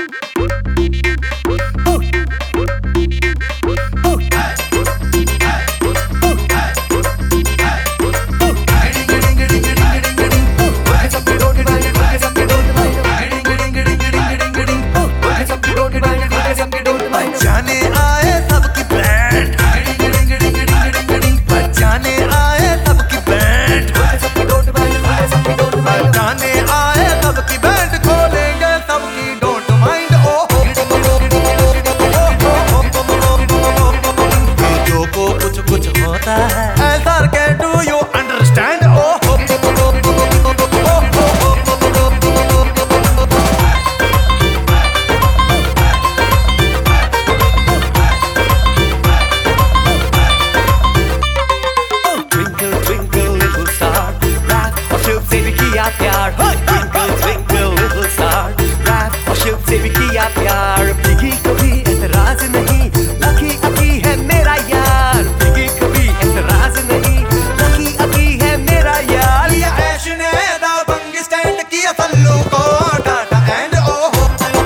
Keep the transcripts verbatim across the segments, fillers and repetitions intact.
प्यार twinkle twinkle little star rap और शिव से भी किया प्यार बिगी कभी एतराज नहीं लकी अकी है मेरा यार बिगी कभी एतराज नहीं लकी अकी है मेरा यार ये ऐश ने दा बंगी स्टैंड किया सल्लू को टाटा एंड ओहो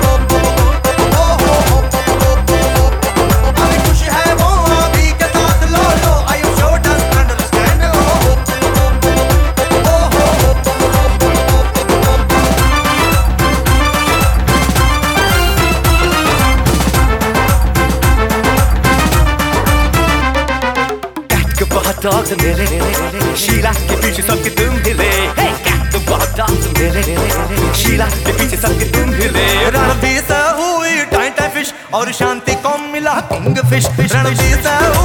अभी खुश है वो अभी के साथ लो लो I you show doesn't understand ओहो डॉग्स मेरे शीला के पीछे सबके तुम हिले कैट बहुत डॉग्स मेरे शीला के पीछे सबके तुम हिले रणबीर से हुई टाइम टाइम फिश और शांति को मिला किंग फिश रणबीर से